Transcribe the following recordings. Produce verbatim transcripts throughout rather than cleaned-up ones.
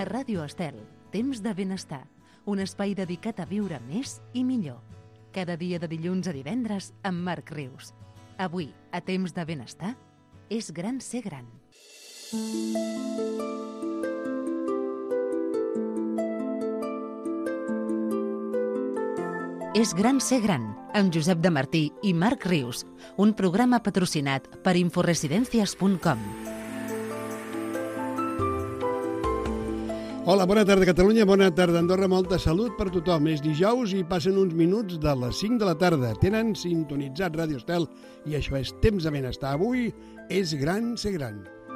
A Ràdio Estel, Temps de Benestar, un espai dedicat a viure més i millor. Cada dia de dilluns a divendres amb Marc Rius. Avui, a Temps de Benestar, és gran ser gran. És gran ser gran, amb Josep de Martí i Marc Rius, un programa patrocinat per inforesidencias punt com. Hola, bona tarda Catalunya, bona tarda Andorra, molta salut per tothom. És dijous i passen uns minuts de les cinc de la tarda. Tenen sintonitzat Ràdio Estel i això és Temps de Benestar. Avui és gran ser gran.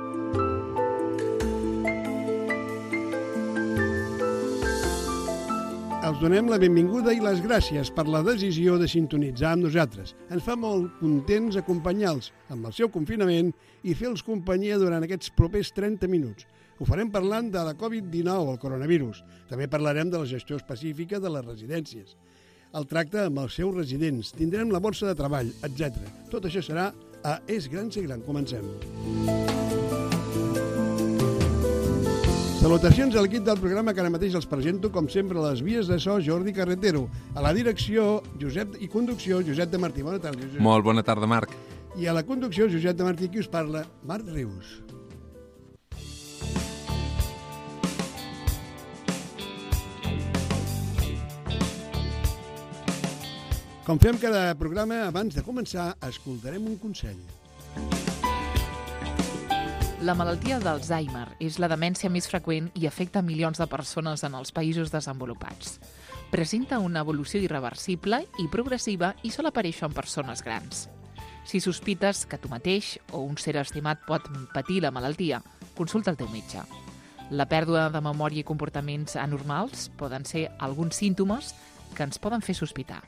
Els donem la benvinguda i les gràcies per la decisió de sintonitzar amb nosaltres. Ens fa molt contents acompanyar-los amb el seu confinament i fer-los companyia durant aquests propers trenta minuts. Ho farem parlant de la covid dinou, el coronavirus. També parlarem de la gestió específica de les residències. El tracte amb els seus residents. Tindrem la borsa de treball, etcètera. Tot això serà a És Gran Ser Gran. Comencem. Salutacions a l'equip del programa que ara mateix els presento, com sempre, a les vies de so, Jordi Carretero. A la direcció Josep i conducció, Josep de Martí. Bona tarda, Josep. Molt bona tarda, Marc. I a la conducció, Josep de Martí, qui us parla? Marc Rius. Com fem cada programa, abans de començar, escoltarem un consell. La malaltia d'Alzheimer és la demència més freqüent i afecta milions de persones en els països desenvolupats. Presenta una evolució irreversible i progressiva i sol aparèixer en persones grans. Si sospites que tu mateix o un ser estimat pot patir la malaltia, consulta el teu metge. La pèrdua de memòria i comportaments anormals poden ser alguns símptomes que ens poden fer sospitar.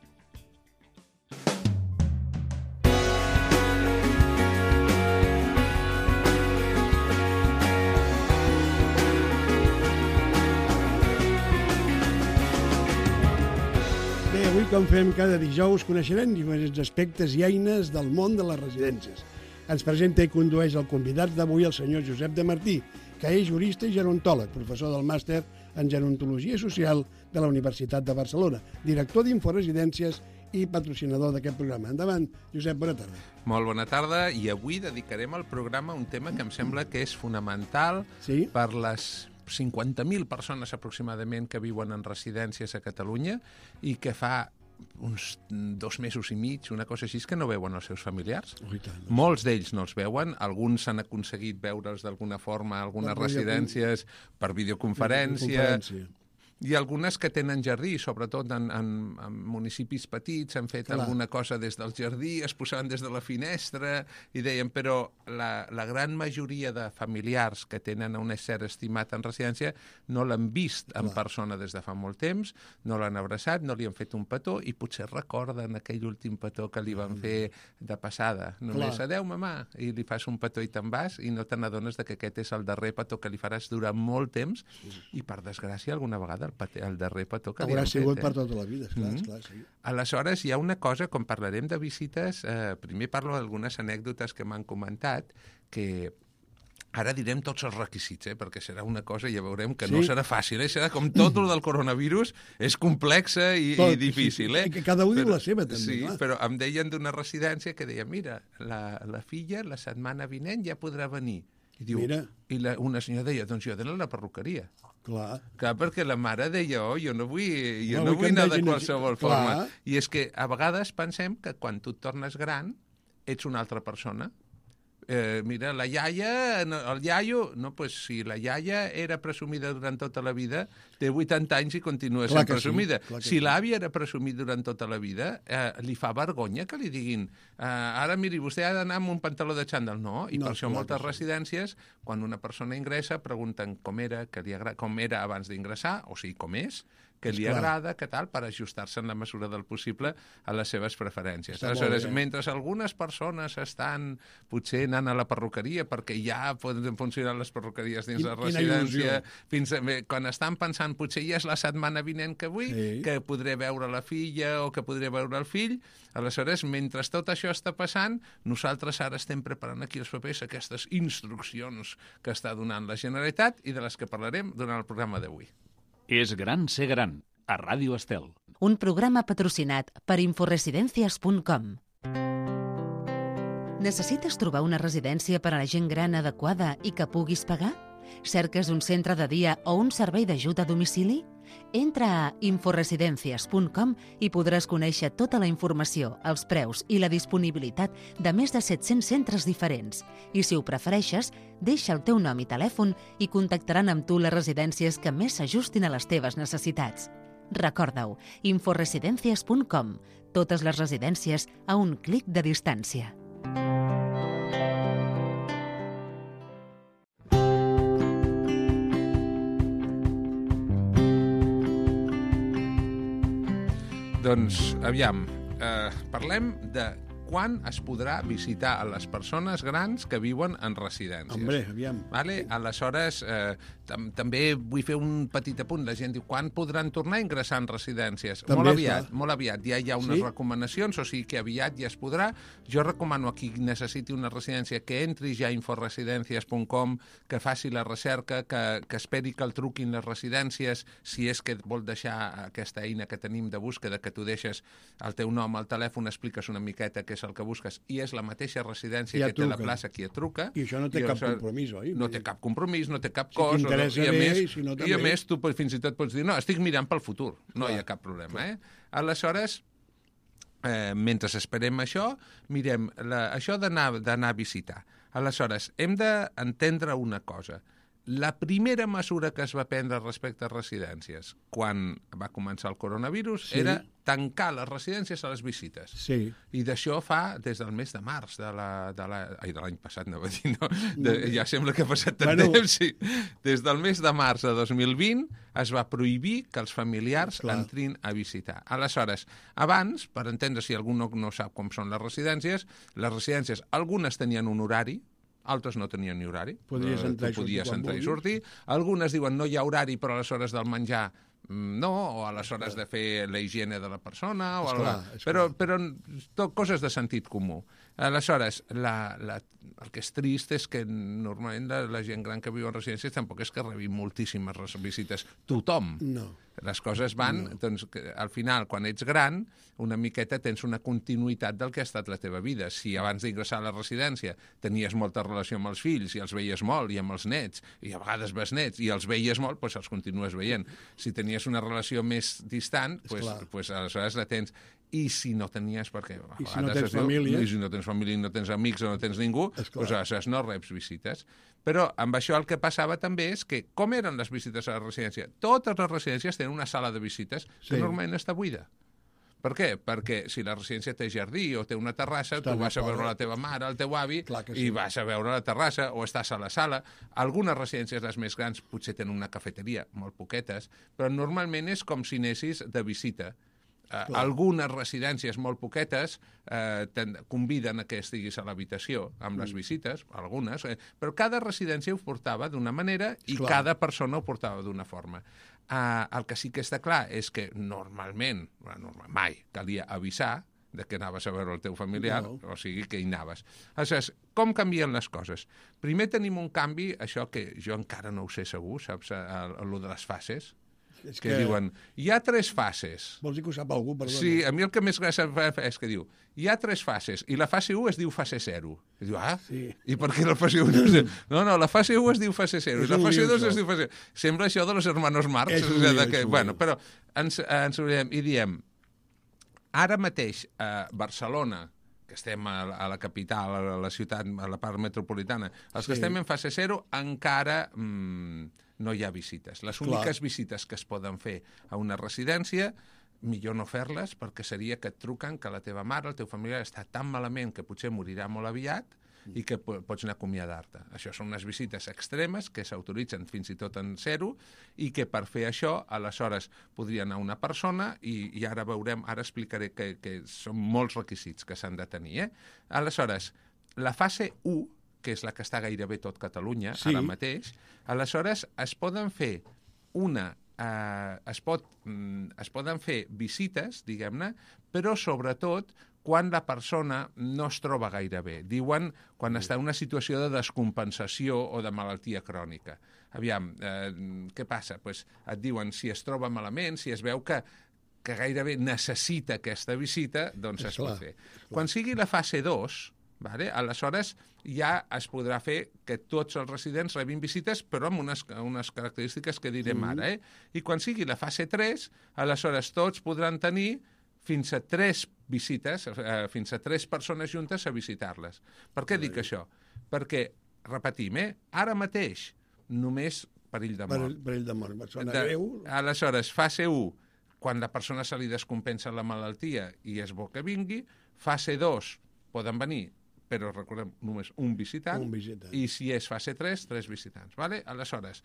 Avui, com fem cada dijous, coneixerem diferents aspectes i eines del món de les residències. Ens presenta i condueix el convidat d'avui el senyor Josep de Martí, que és jurista i gerontòleg, professor del màster en gerontologia social de la Universitat de Barcelona, director d'Inforesidències i patrocinador d'aquest programa. Endavant, Josep, bona tarda. Molt bona tarda, i avui dedicarem al programa un tema que em sembla que és fonamental sí? per les cinquanta mil persones aproximadament que viuen en residències a Catalunya i que fa uns dos mesos i mig, una cosa així, que no veuen els seus familiars. Oh, tant, no. Molts d'ells no els veuen, alguns han aconseguit veure'ls d'alguna forma a algunes per residències per videoconferència, videoconferència. I algunes que tenen jardí, sobretot en, en, en municipis petits, han fet Clar. alguna cosa des del jardí, es posaven des de la finestra i deien, però la, la gran majoria de familiars que tenen un ésser estimat en residència no l'han vist en Clar. persona des de fa molt temps, no l'han abraçat, no li han fet un petó i potser recorden aquell últim petó que li van fer de passada. Només, Clar. adeu, mamà, i li fas un petó i te'n vas i no te n'adones que aquest és el darrer petó que li faràs durant molt temps i, per desgràcia, alguna vegada el, pate, el darrer petó que li Haurà han sigut fet. per Eh? tota la vida, esclar, Mhm. esclar, sí. Aleshores, hi ha una cosa, com parlarem de visites, eh, primer parlo d'algunes anècdotes que m'han comentat, que ara direm tots els requisits, eh, perquè serà una cosa, ja veurem que Sí. no serà fàcil, eh? Serà com tot el del coronavirus, és complexa i, Tot, i difícil. sí, Eh? que cada un diu Però- la seva, també, Sí, clar. però em deien d'una residència que deia, mira, la, la filla la setmana vinent ja podrà venir. I diu, Mira. i la, una senyora deia, doncs jo d'anar a la perruqueria. Clar. Clar, perquè la mare deia, oh, jo no vull, jo No no, vull que vull em anar de vegin qualsevol així. Clar. forma. I és que a vegades pensem que quan tu et tornes gran ets una altra persona. Eh, mira, la iaia, no, el iaio, no, pues si la iaia era presumida durant tota la vida, té vuitanta anys i continua Clar sent que sí, presumida. clar que Si sí. l'àvia era presumida durant tota la vida, eh, li fa vergonya que li diguin eh, ara, miri, vostè ha d'anar amb un pantaló de xandall. No, i No, per això clar moltes que sí. residències, quan una persona ingressa, pregunten com era, que li agra... com era abans d'ingressar, o sigui, com és, què li Esclar. agrada, què tal, per ajustar-se en la mesura del possible a les seves preferències. Està molt Aleshores, bé. mentre algunes persones estan potser anant a la perruqueria perquè ja poden funcionar les perruqueries dins Quin- la quina residència, il·lusió. fins a, bé, quan estan pensant potser ja és la setmana vinent que vull, Sí. que podré veure la filla o que podré veure el fill. Aleshores, mentre tot això està passant, nosaltres ara estem preparant aquí els papers aquestes instruccions que està donant la Generalitat i de les que parlarem durant el programa d'avui. És gran ser gran, a Ràdio Estel. Un programa patrocinat per inforesidencias punt com. Necessites trobar una residència per a la gent gran adequada i que puguis pagar? Cerques un centre de dia o un servei d'ajut a domicili? Entra a inforesidencias punt com i podràs conèixer tota la informació, els preus i la disponibilitat de més de set-cents centres diferents. I si ho prefereixes, deixa el teu nom i telèfon i contactaran amb tu les residències que més s'ajustin a les teves necessitats. Recorda-ho, inforesidencias punt com. Totes les residències a un clic de distància. Doncs, aviam, eh, parlem de quan es podrà visitar a les persones grans que viuen en residències. Hombre, aviam. Vale? Aleshores, eh, tam també vull fer un petit apunt. La gent diu, quan podran tornar a ingressar en residències? També, molt aviat, esclar. molt aviat. Ja hi ha unes Sí? recomanacions, o sigui que aviat ja es podrà. Jo recomano a qui necessiti una residència que entri ja a inforesidencias punt com, que faci la recerca, que, que esperi que el truquin les residències, si és que et vol deixar aquesta eina que tenim de búsqueda, que tu deixes el teu nom, el telèfon, expliques una miqueta què és el que busques, i és la mateixa residència Ja que té la truquen. plaça qui et truca. I això no té I cap això compromís, oi? No té cap compromís, no té cap Si cost. t'interessa i a bé, més, i si no, i a també. més tu pots- fins i tot pots dir, no, estic mirant pel futur, no Clar, hi ha cap problema. Eh? Aleshores, eh, mentre esperem això, mirem la, això d'anar d'anar a visitar. Aleshores, hem d'entendre una cosa. La primera mesura que es va prendre respecte a residències quan va començar el coronavirus Sí. era tancar les residències a les visites. Sí. I d'això fa des del mes de març de la, de la, ai, de l'any passat, no va dir, no? De, ja sembla que ha passat tant Bueno. temps, sí. Des del mes de març de dos mil vint es va prohibir que els familiars Clar. entrin a visitar. Aleshores, abans, per entendre si algú no, no sap com són les residències, les residències, algunes tenien un horari, altres no tenien ni horari. Podries Eh, entrar i tu sortir podies quan entrar i vulguis. sortir. Algunes diuen no hi ha horari, però a les hores del menjar mm, no, o a les hores de fer la higiene de la persona, o Esclar, algo, esclar. però, però tot coses de sentit comú. Aleshores, la, la, el que és trist és que normalment la, la gent gran que viu en residències tampoc és que rebi moltíssimes res- visites. Tothom. No. Les coses van, no. doncs, que al final, quan ets gran, una miqueta tens una continuïtat del que ha estat la teva vida. Si abans d'ingressar a la residència tenies molta relació amb els fills i els veies molt, i amb els nets, i a vegades ves nets, i els veies molt, doncs els continues veient. Si tenies una relació més distant, doncs, Esclar. doncs aleshores la tens. I si no tenies, perquè a I si no vegades tens es diu, família? i si no tens família, i no tens amics, o no tens ningú, Esclar. doncs aleshores no reps visites. Però amb això el que passava també és que, com eren les visites a la residència? Totes les residències tenen una sala de visites que Sí. normalment està buida. Per què? Perquè si la residència té jardí o té una terrassa, Està tu vas a fora. veure la teva mare, el teu avi, Clar que i sí. vas a veure la terrassa, o estàs a la sala. Algunes residències, les més grans, potser tenen una cafeteria, molt poquetes, però normalment és com si anessis de visita. Uh, algunes residències molt poquetes eh, ten, conviden a que estiguis a l'habitació amb les visites, algunes, eh, però cada residència ho portava d'una manera i Esclar. cada persona ho portava d'una forma. Uh, el que sí que està clar és que normalment, bueno, mai, calia avisar de que anaves a veure el teu familiar, No. o sigui que hi anaves. Aleshores, com canvien les coses? Primer tenim un canvi, això que jo encara no ho sé segur, saps, el, el de les fases, És que, que diuen, hi ha tres fases. Vols dir que ho sap algú? Perdona. Sí, a mi el que més gràcia em fa és que diu, hi ha tres fases, i la fase u es diu fase zero. I diu, ah, Sí. i per què la fase u no es diu? No, no, la fase u es diu fase zero, És i la un fase lío, dos es això. diu fase... Sembla això de los hermanos Marx. És un o sigui, lío, de que, és un bueno, lío. però ens, ens oblidem i diem, ara mateix a Barcelona, que estem a, la- a la capital, a la ciutat, a la part metropolitana, els Sí. que estem en fase zero encara mm, no hi ha visites. Les Clar. úniques visites que es poden fer a una residència, millor no fer-les, perquè seria que et truquen que la teva mare, el teu familiar, està tan malament que potser morirà molt aviat, i que pots anar a acomiadar-te. Això són unes visites extremes que s'autoritzen fins i tot en zero i que per fer això, aleshores, podria anar una persona i, i ara veurem, ara explicaré que, que són molts requisits que s'han de tenir. Eh? Aleshores, la fase u, que és la que està gairebé tot Catalunya, sí. ara mateix, aleshores es poden fer una... Eh, es, pot, mm, es poden fer visites, diguem-ne, però sobretot quan la persona no es troba gaire bé. Diuen quan sí. està en una situació de descompensació o de malaltia crònica. Aviam, eh, què passa? Pues et diuen si es troba malament, si es veu que, que gairebé necessita aquesta visita, doncs es pot fer. Quan sigui la fase dos... Vale? Aleshores, ja es podrà fer que tots els residents rebin visites, però amb unes, unes característiques que direm mm. ara. Eh? I quan sigui la fase tres, aleshores tots podran tenir fins a tres visites, eh, fins a tres persones juntes a visitar-les. Per què dic això? Perquè, repetim, eh? ara mateix només perill de mort. Perill de mort, persona de, greu. Aleshores, fase u, quan la persona se li descompensa la malaltia i és bo que vingui. Fase dos, poden venir però recordem, només un visitant, un visitant. I si és fase tres, tres visitants. Vale? Aleshores,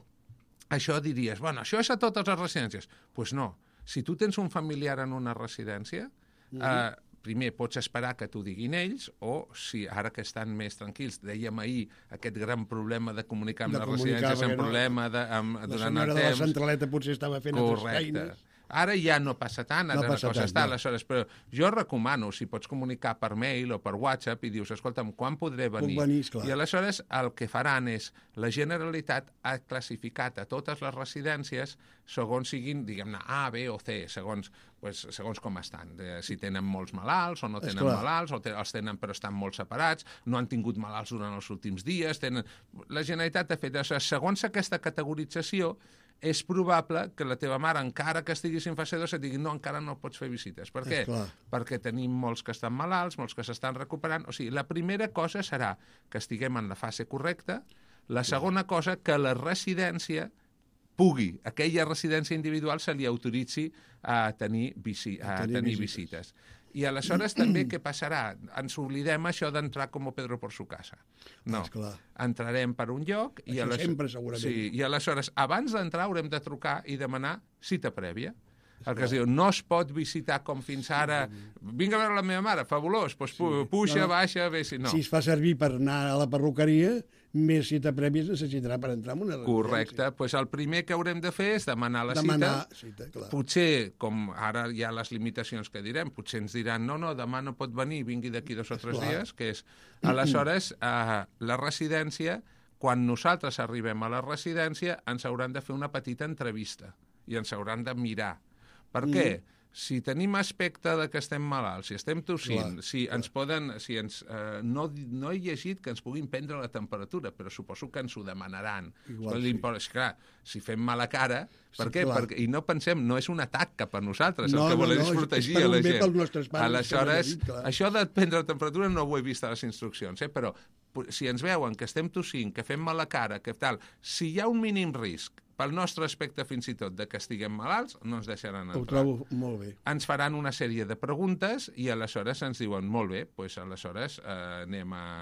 això diries, bueno, això és a totes les residències. Doncs pues no. Si tu tens un familiar en una residència, mm. eh, primer pots esperar que t'ho diguin ells, o si ara que estan més tranquils, dèiem ahir aquest gran problema de comunicar amb de les residències, amb no, problema de, amb, durant el temps. La senyora de la centraleta potser estava fent altres feines. Ara ja no passa tant, ara no la cosa tant, està, no. aleshores, però jo recomano, si pots comunicar per mail o per WhatsApp i dius, escolta'm, quan podré venir? Puc venir, esclar. I aleshores el que faran és, la Generalitat ha classificat a totes les residències segons siguin, diguem-ne, A, B o C, segons, pues, segons com estan. De, si tenen molts malalts o no tenen esclar. malalts, o te, els tenen però estan molt separats, no han tingut malalts durant els últims dies. Tenen... La Generalitat ha fet això. Segons aquesta categorització, és probable que la teva mare, encara que estiguis en fase dos, et digui no, encara no pots fer visites. Per què? Perquè tenim molts que estan malalts, molts que s'estan recuperant. O sigui, la primera cosa serà que estiguem en la fase correcta. La segona cosa, que la residència pugui, aquella residència individual se li autoritzi a tenir, visi, a tenir, tenir visites. visites. I aleshores també què passarà? Ens oblidem això d'entrar com Pedro por su casa. No, Esclar. entrarem per un lloc i, això aleshores, sempre, segurament. Sí, i aleshores, abans d'entrar haurem de trucar i demanar cita prèvia. El que es diu, no es pot visitar com fins ara, vinga a veure la meva mare, fabulós, doncs sí. puja, no, baixa, bé, si no. Si es fa servir per anar a la perruqueria, més cita prèvia es necessitarà per entrar en una residència. Correcte, doncs el primer que haurem de fer és demanar la demanar cita. cita clar. Potser, com ara hi ha les limitacions que direm, potser ens diran, no, no, demà no pot venir, vingui d'aquí dos o tres clar. dies, que és, aleshores, eh, la residència, quan nosaltres arribem a la residència, ens hauran de fer una petita entrevista i ens hauran de mirar. Per mm. què? Si tenim aspecte de que estem malalts, si estem tossint, clar, si clar. ens poden... Si ens, eh, no, no he llegit que ens puguin prendre la temperatura, però suposo que ens ho demanaran. Igual, sí. Clar, si fem mala cara... Per sí, què? Perquè, I no pensem, no és un atac cap a nosaltres, no, el que volem no, no, és protegir és a la gent. Pels nostres pares, aleshores, dit, això de prendre la temperatura no ho he vist a les instruccions, eh? Però si ens veuen que estem tossint, que fem mala cara, que tal, si hi ha un mínim risc pel nostre aspecte fins i tot de que estiguem malalts, no ens deixaran entrar. Ho trobo molt bé. Ens faran una sèrie de preguntes i aleshores ens diuen, molt bé, doncs aleshores eh, anem a...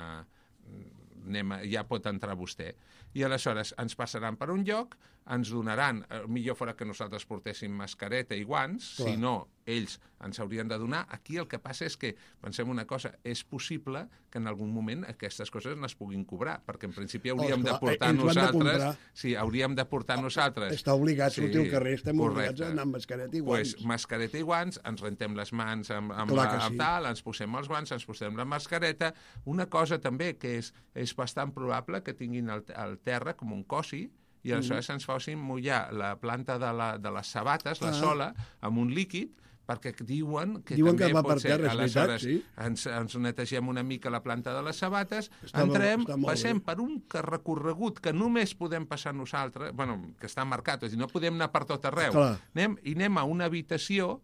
Anem a, ja pot entrar vostè. I aleshores ens passaran per un lloc, ens donaran, eh, millor fora que nosaltres portéssim mascareta i guants, clar. Si no, ells ens haurien de donar. Aquí el que passa és que, pensem una cosa, és possible que en algun moment aquestes coses no es puguin cobrar, perquè en principi hauríem oh, de portar eh, nosaltres... De sí, hauríem de portar nosaltres... Està obligat a sortir al carrer, estem correcte. obligats a anar amb mascareta i guants. Pues, mascareta i guants, ens rentem les mans amb, amb, la, amb sí. tal, ens posem els guants, ens posem la mascareta. Una cosa també que és, és bastant probable que tinguin el, el terra com un cosi, i aleshores mm. ens facin mullar la planta de, la, de les sabates, la ah. sola, amb un líquid, perquè diuen que diuen també que va pot per ser. Terra, aleshores, veritat, sí. ens, ens netegem una mica la planta de les sabates, està entrem, molt, passem bé. per un recorregut que només podem passar nosaltres, bueno, que està marcat, és a dir, no podem anar per tot arreu. Anem, I anem a una habitació,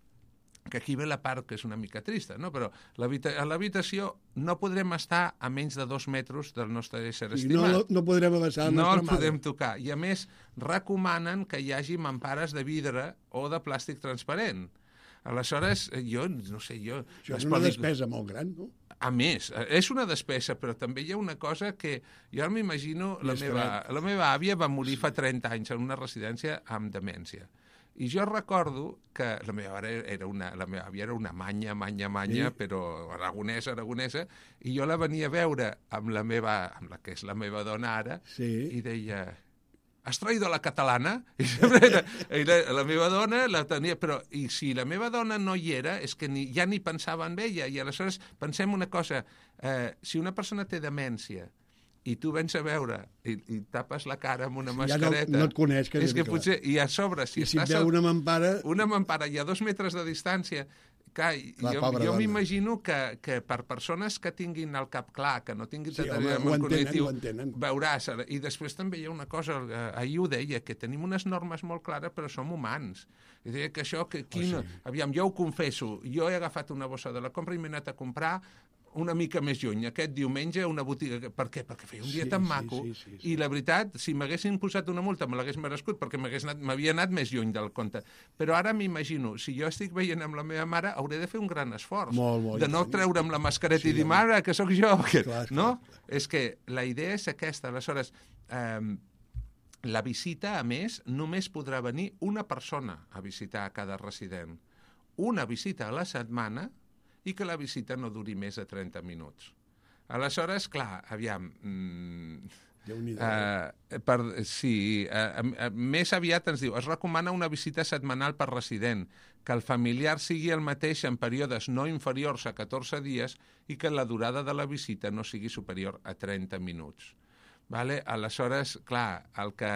que aquí ve la part que és una mica trista, no? Però a l'habitació no podrem estar a menys de dos metres del nostre ésser estimat. No, no podrem avançar la no nostra el mare. podem tocar. I a més, recomanen que hi hagi mampares de vidre o de plàstic transparent. Aleshores, jo, no sé, jo... Això és una pel·lícules... despesa molt gran, no? A més, és una despesa, però també hi ha una cosa que jo ara m'imagino, la meva, la meva àvia va morir fa trenta anys en una residència amb demència. I jo recordo que la meva, era una, la meva àvia era una manya, manya, manya, sí. però aragonesa, aragonesa, i jo la venia a veure amb la meva, amb la que és la meva dona ara, sí. i deia... Has traïdo la catalana? I era, era, la meva dona la tenia... Però, i si la meva dona no hi era, és que ni, ja ni pensava en ella. I aleshores pensem una cosa, eh, si una persona té demència i tu vens a veure i, i tapes la cara amb una mascareta... Ja no, no et coneix, que és que potser... I a sobre, si, I si estàs... veu una mampara... Una mampara i a dos metres de distància... Clar, la jo jo m'imagino que, que per persones que tinguin el cap clar, que no tinguin sí, deteriorament cognitiu, entenen. veuràs. I després també hi ha una cosa, ahir ho deia, que tenim unes normes molt clares, però som humans. I deia que això, que aquí no... Oh, sí. Aviam, jo ho confesso, jo he agafat una bossa de la compra i m'he anat a comprar una mica més lluny, aquest diumenge, una botiga... Per què? Perquè feia un dia sí, tan maco. Sí, sí, sí, sí. I la veritat, si m'haguessin posat una multa, me l'hagués merescut, perquè m'havia anat, anat més lluny del compte. Però ara m'imagino, si jo estic veient amb la meva mare, hauré de fer un gran esforç. Molt, molt, de no treure'm la mascareta sí, i dir, mare, que sóc jo. Que... Clar, no? Clar, clar. És que la idea és aquesta. Aleshores, eh, la visita, a més, només podrà venir una persona a visitar a cada resident. Una visita a la setmana i que la visita no duri més de trenta minuts. Aleshores, clar, aviam... Mm, uh, per, sí, uh, uh, més aviat ens diu, es recomana una visita setmanal per resident, que el familiar sigui el mateix en períodes no inferiors a catorze dies i que la durada de la visita no sigui superior a trenta minuts. Vale? Aleshores, clar, el que,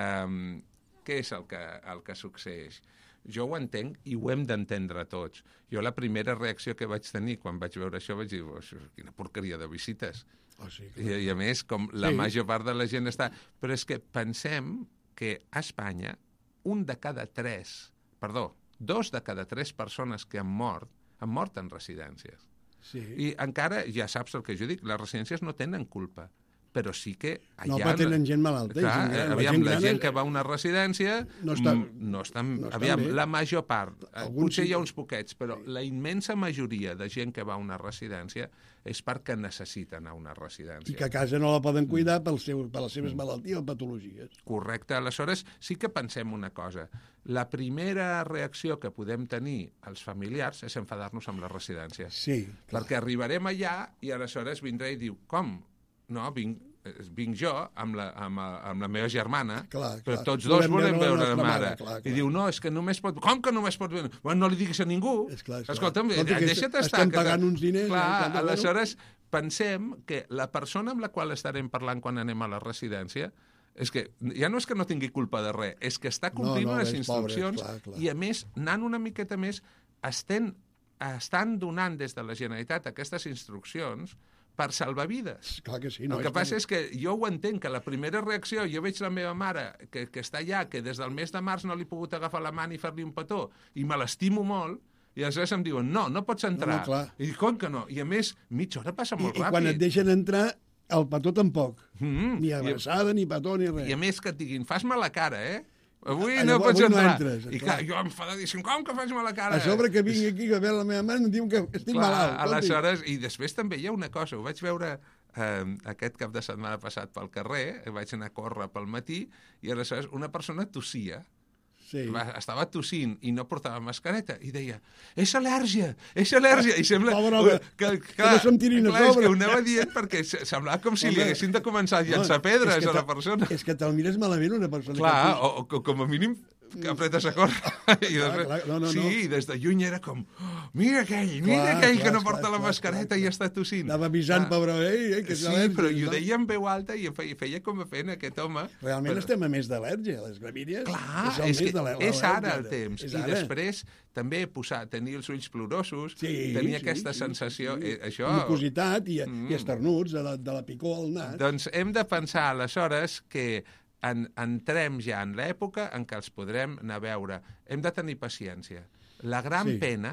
què és el que, el que succeeix? Jo ho entenc i ho hem d'entendre tots. Jo la primera reacció que vaig tenir quan vaig veure això vaig dir, oh, quina porqueria de visites. Oh, sí, I, I a més, com la sí. major part de la gent està... Però és que pensem que a Espanya un de cada tres, perdó, dos de cada tres persones que han mort, han mort en residències. Sí. I encara, ja saps el que jo dic, les residències no tenen culpa. Però sí que... No, però tenen gent malalta. Clar, gent gran. Aviam, la gent, la gran gent que va a una residència no està, no estan... No està aviam, bé. La major part, Alguns potser sí. hi ha uns poquets, però sí. la immensa majoria de gent que va a una residència és perquè necessiten a una residència. I que a casa no la poden cuidar pel seu, per les seves malalties o patologies. Correcte. Aleshores, sí que pensem una cosa. La primera reacció que podem tenir als familiars és enfadar-nos amb les residències. Sí, clar. Perquè arribarem allà i aleshores vindrà i diu, com? No, vinc, vinc jo amb la, amb, amb la meva germana, clar, clar. Però tots dos volem, volem veure la, la mare. Clar, clar. I diu, no, és que només pot... Com que només pot veure? Bueno, no li diguis a ningú. És clar, és Escolta'm, clar. Deixa't estar. Estem pagant que... uns diners. Clar, eh, aleshores pensem que la persona amb la qual estarem parlant quan anem a la residència és que ja no és que no tingui culpa de res, és que està complint no, no, unes instruccions pobre, clar, clar. I, a més, anant una miqueta més, estem, estan donant des de la Generalitat aquestes instruccions per salvar vides. Clar que sí. No, el que passa és que jo ho entenc, que la primera reacció, jo veig la meva mare, que, que està allà, que des del mes de març no li he pogut agafar la mà ni fer-li un petó, i me l'estimo molt, i aleshores em diuen, no, no pots entrar. No, no, I dic, com que no? I a més, mitja hora passa molt I, ràpid. I quan et deixen entrar, el petó tampoc. Mm-hmm. Ni abraçada, I, ni petó, ni res. I a més que et diguin, fas-me la cara, eh? Avui a, no avui pots no entrar. Entres, I clar, jo enfadadíssim, com que fas-me la cara? A sobre que vingui aquí a veure la meva mare em diuen que estic clar, malalt. Aleshores, i després també hi ha una cosa, ho vaig veure eh, aquest cap de setmana passat pel carrer, vaig anar a córrer pel matí, i aleshores una persona tossia. Sí. Va, estava tossint i no portava mascareta i deia, és al·lèrgia, és al·lèrgia i sembla Pobre, que, que, que no som tirint a clar, sobre és que ho anava dient perquè semblava com si Home, li haguessin de començar a llançar no, pedres a la persona. És que te'l mires malament una persona. Clar, o, o com a mínim que apretes a córrer. I clar, clar, no, no, sí, no. I des de lluny era com, oh, mira aquell, mira clar, aquell clar, que no porta clar, la mascareta clar, clar. I està tossint. Anava avisant, pobre, ei, ei, que és sí, al·lèrgia. Però i ho deia en veu alta i feia, feia com a fent aquest home. Realment però... estem a més d'al·lèrgia, les gramínies. Clar, és, és, que és ara el temps. I després també posar, tenir els ulls plorosos, sí, tenir sí, aquesta sí, sensació... Sí. Eh, això... Mucositat i, mm. i esternuts de la, de la picor al nas. Doncs hem de pensar, aleshores, que En, entrem ja en l'època en què els podrem anar a veure. Hem de tenir paciència. La gran sí. pena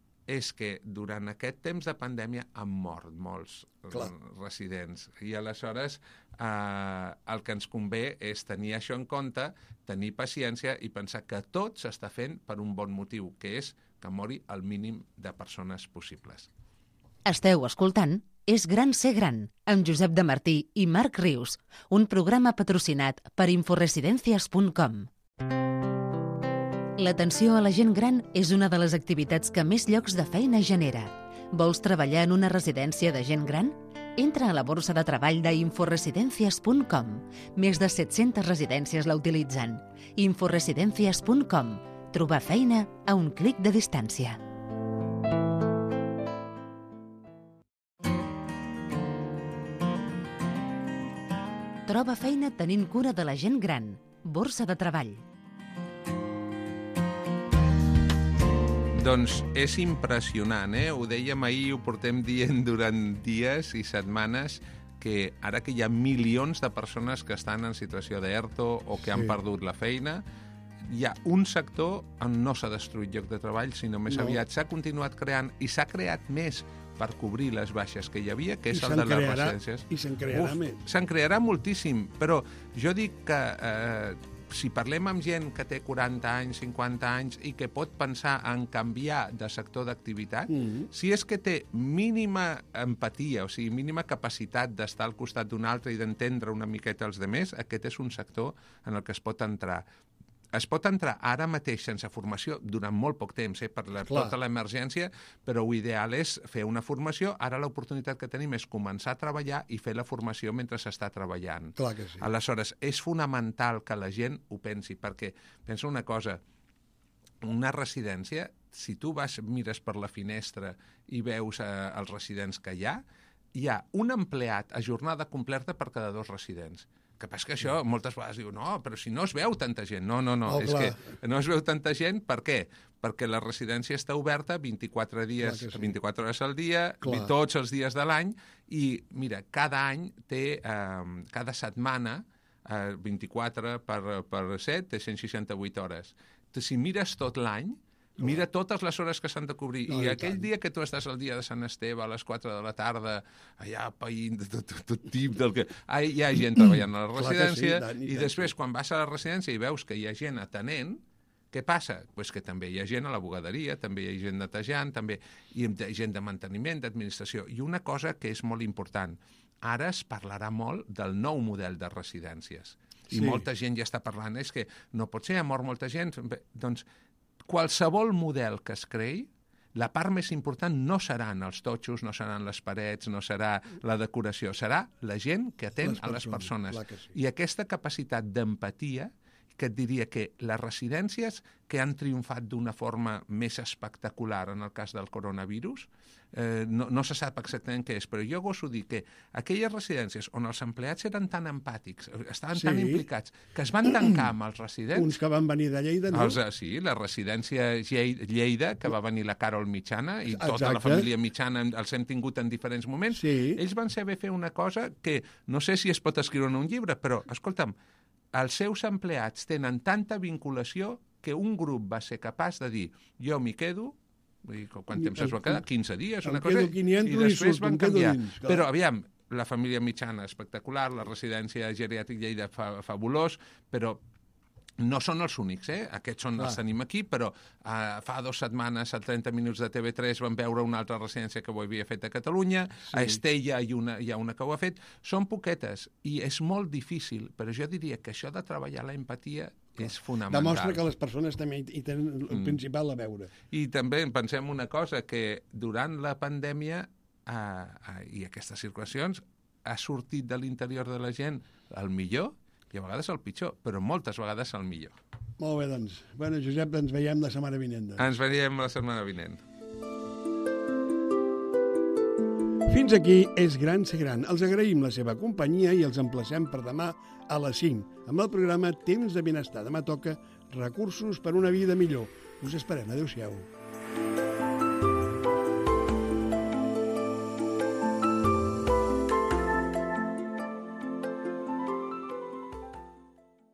és que durant aquest temps de pandèmia han mort molts Clar. residents. I aleshores eh, el que ens convé és tenir això en compte, tenir paciència i pensar que tot s'està fent per un bon motiu, que és que mori el mínim de persones possibles. Esteu escoltant És gran ser gran, amb Josep de Martí i Marc Rius, un programa patrocinat per inforesidencias punt com. L'atenció a la gent gran és una de les activitats que més llocs de feina genera. Vols treballar en una residència de gent gran? Entra a la borsa de treball d'inforesidencias punt com. Més de set-centes residències la utilitzen. inforesidencias punt com. Trobar feina a un clic de distància. Troba feina tenint cura de la gent gran. Borsa de treball. Doncs és impressionant, eh? Ho dèiem ahir, ho portem dient durant dies i setmanes, que ara que hi ha milions de persones que estan en situació d'ERTO o que sí. han perdut la feina, hi ha un sector on no s'ha destruït lloc de treball, sinó més no. aviat s'ha continuat creant i s'ha creat més per cobrir les baixes que hi havia, que és I el de les crearà, residències. I se'n crearà Uf, més. Se'n crearà moltíssim, però jo dic que eh, si parlem amb gent que té quaranta anys, cinquanta anys i que pot pensar en canviar de sector d'activitat, mm-hmm. si és que té mínima empatia, o sigui, mínima capacitat d'estar al costat d'un altre i d'entendre una miqueta els demés, aquest és un sector en el que es pot entrar. Es pot entrar ara mateix sense formació durant molt poc temps, eh, per la, tota l'emergència, però l'ideal és fer una formació. Ara l'oportunitat que tenim és començar a treballar i fer la formació mentre s'està treballant. Clar que sí. Aleshores, és fonamental que la gent ho pensi, perquè pensa una cosa, una residència, si tu vas, mires per la finestra i veus eh, els residents que hi ha, hi ha un empleat a jornada completa per cada dos residents. Que passa que això moltes vegades diu, no, però si no es veu tanta gent. No, no, no, oh, és clar. que no es veu tanta gent, per què? Perquè la residència està oberta vint-i-quatre dies, sí. vint-i-quatre hores al dia, clar. tots els dies de l'any, i mira, cada any té, eh, cada setmana, eh, vint-i-quatre per, per set, té cent seixanta-vuit hores. Si mires tot l'any, mira totes les hores que s'han de cobrir. No, I aquell tant. dia que tu estàs al dia de Sant Esteve a les quatre de la tarda, allà païnt tot, tot, tot tip del que... Ah, hi ha gent treballant a la residència, sí, tant, i, i després, quan vas a la residència i veus que hi ha gent atenent, què passa? Pues que també hi ha gent a la bugaderia, també hi ha gent netejant, també hi ha gent de manteniment, d'administració. I una cosa que és molt important, ara es parlarà molt del nou model de residències. I sí. molta gent ja està parlant, és que no pot ser, ha mort molta gent. Bé, doncs, qualsevol model que es creï, la part més important no seran els totxos, no seran les parets, no serà la decoració, serà la gent que atén les a les persones. Sí. I aquesta capacitat d'empatia, que et diria que les residències que han triomfat d'una forma més espectacular en el cas del coronavirus, eh, no, no se sap exactament què és, però jo goso dir que aquelles residències on els empleats eren tan empàtics, estaven sí. tan implicats, que es van tancar amb els residents... Uns que van venir de Lleida, no? Els, sí, la residència Lleida, que va venir la Carol Mitjana, i tota Exacte. la família Mitjana els hem tingut en diferents moments. Sí. Ells van saber fer una cosa que no sé si es pot escriure en un llibre, però, escolta'm, els seus empleats tenen tanta vinculació que un grup va ser capaç de dir jo m'hi quedo, vull dir, quant temps es va quedar? quinze dies, una cosa, i després i van canviar. Dins, però, aviam, la família Mitjana espectacular, la residència geriàtrica Lleida fa, fabulós, però no són els únics, eh? Aquests són, els tenim aquí, però uh, fa dues setmanes a trenta minuts de T V tres vam veure una altra residència que ho havia fet a Catalunya, sí. a Estella hi ha, una, hi ha una que ho ha fet. Són poquetes i és molt difícil, però jo diria que això de treballar la empatia és fonamental. Demostra que les persones també hi tenen el principal a veure. I també pensem una cosa, que durant la pandèmia uh, uh, i aquestes circulacions ha sortit de l'interior de la gent el millor i a vegades el pitjor, però moltes vegades el millor. Molt bé, doncs. Bueno, Josep, ens veiem la setmana vinent. Doncs. Ens veiem la setmana vinent. Fins aquí és Gran Ser Gran. Els agraïm la seva companyia i els emplacem per demà a les cinc, amb el programa Temps de Benestar. Demà toca Recursos per una vida millor. Us esperem. Adéu-siau.